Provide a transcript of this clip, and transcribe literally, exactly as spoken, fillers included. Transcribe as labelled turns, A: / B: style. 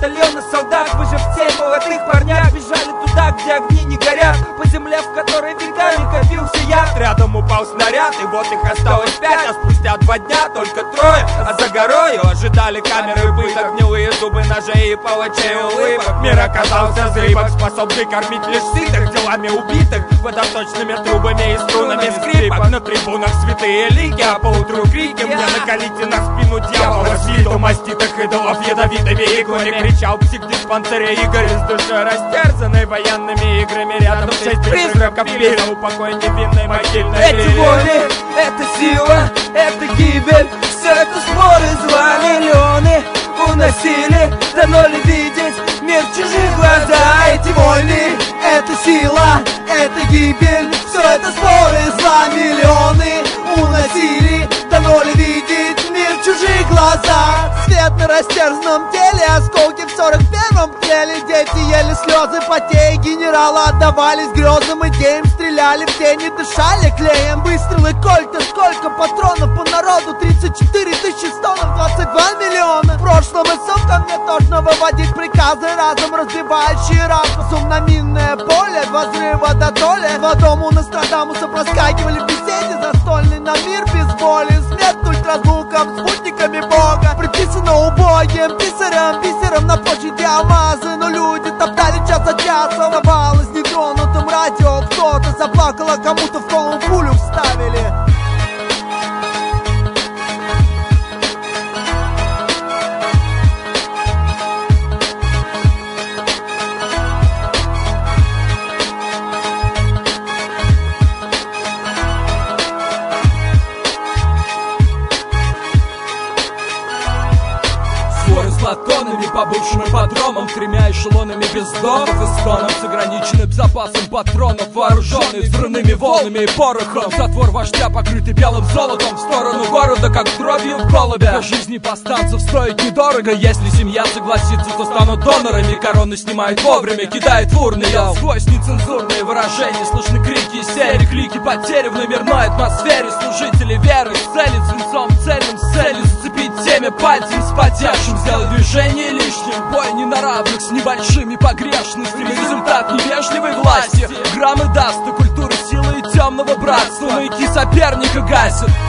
A: батальона солдат, выжив семь молодых парнях, бежали туда, где огни не горят, по земле, в которой веками копился яд. Рядом упал снаряд, и вот их осталось пять, а спустя два дня только трое. А за горою ожидали камеры пыток, гнилые зубы ножей и палачей улыбок. Мир оказался зыбок, способный кормить лишь сытых делами убитых, водосточными трубами и струнами скрипок. На трибунах святые лики, а поутру крики: мне накалите на спину дьявола с виду маститых идолов ядовитыми иглами. Кричал психдиспансере Игорь, из души растерзанной военными играми. Рядом шесть призраков пили, упокой невинной могильной. Эти воли, это сила, это гибель, все это споры зла. Миллионы уносили, дано ли видеть мир в чужих глаза. Эти войны, это сила, это гибель, все это споры зла. Миллионы уносили, дано ли видеть мир в чужих глазах. Свет на растерзанном теле, осколки в сорок первом теле. Дети ели слезы, потея генерала отдавались грезам, идеям, стреляли в тени, дышали клеем. Выстрелы, кольта, сколько патронов по народу? тридцать четыре тысячи стонов, двадцать два миллиона. В прошлом и сука мне тошно выводить приказы, разом разбивающие разум на минное поле. Два взрыва до толи, два дому Нострадамуса проскакивали в беседе застольный. На мир без боли, смерть ультразвуком, спутниками Бога. Приписано убогим писарем, писарем на площади Алмазы. Но люди топтали час за часом, оставалось нетронутым радио. Кто-то заплакал, а кому-то в голову пулю вставили.
B: Тоннами по бывшим ипподромам, тремя эшелонами бездомов и стонов, с ограниченным запасом патронов, вооруженный взрывными волнами и порохом. Затвор вождя, покрытый белым золотом, в сторону города, как дробью в голубя. Для жизни повстанцев стоит недорого, если семья согласится, то станут донорами. Короны снимают вовремя, кидает в урны. Я сквозь нецензурные выражения слышны крики, серии, клики, потери в номерной атмосфере. Служители веры целят свинцом цельным с целью зацепить теме пальцем спотевшим, сделать движение лишним. Бой не на равных с небольшими погрешностями, результат невежливой власти. Граммы даст и культуры силы и темного братства. Маяки соперника гасят.